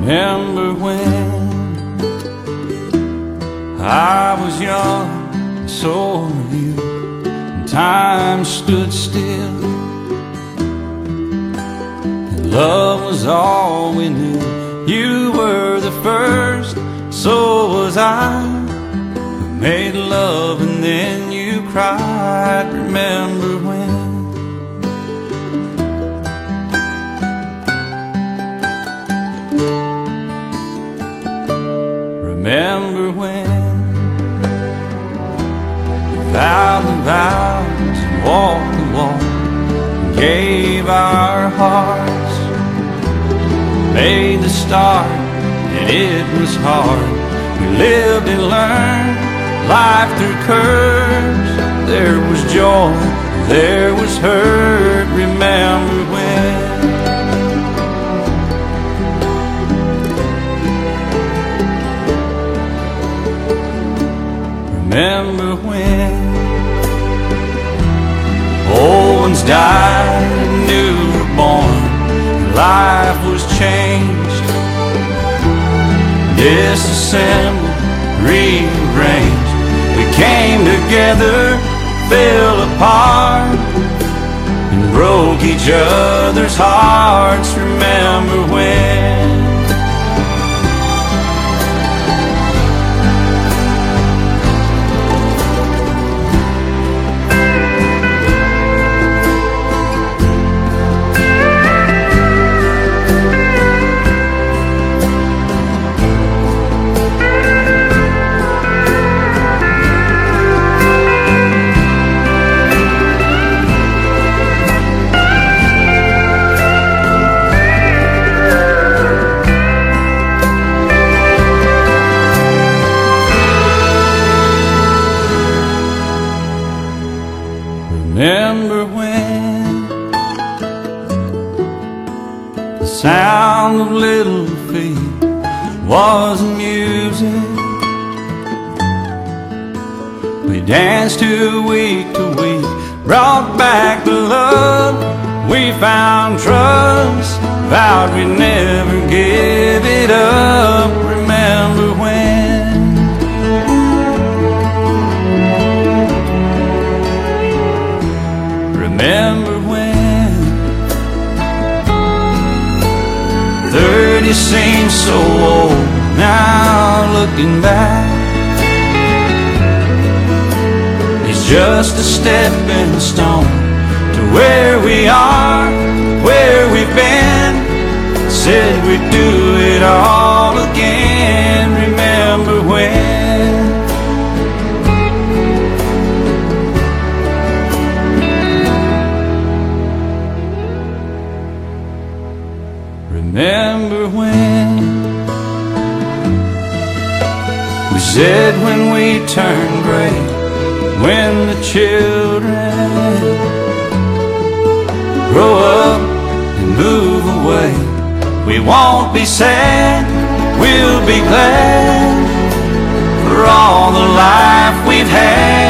Remember when I was young, and so were you, and time stood still, and love was all we knew. You were the first, so was I, who made love and then you cried. Remember when? Remember when we vowed the vows and walked the walk and gave our hearts, made the start, and it was hard. We lived and learned life through curves. There was joy, there was hurt. Remember when? Remember when old ones died and new were born, and life was changed, disassembled, rearranged. We came together, fell apart, and broke each other's hearts. Remember when? Remember when the sound of little feet was music? We danced to week, brought back the love. We found trust, vowed we'd never give it up. Remember when? Remember when 30 seems so old now, looking back. It's just a stepping stone to where we are, where we've been. Said we'd do it all again. Remember when? Remember when we said when we turn gray, when the children grow up and move away, we won't be sad, we'll be glad for all the life we've had.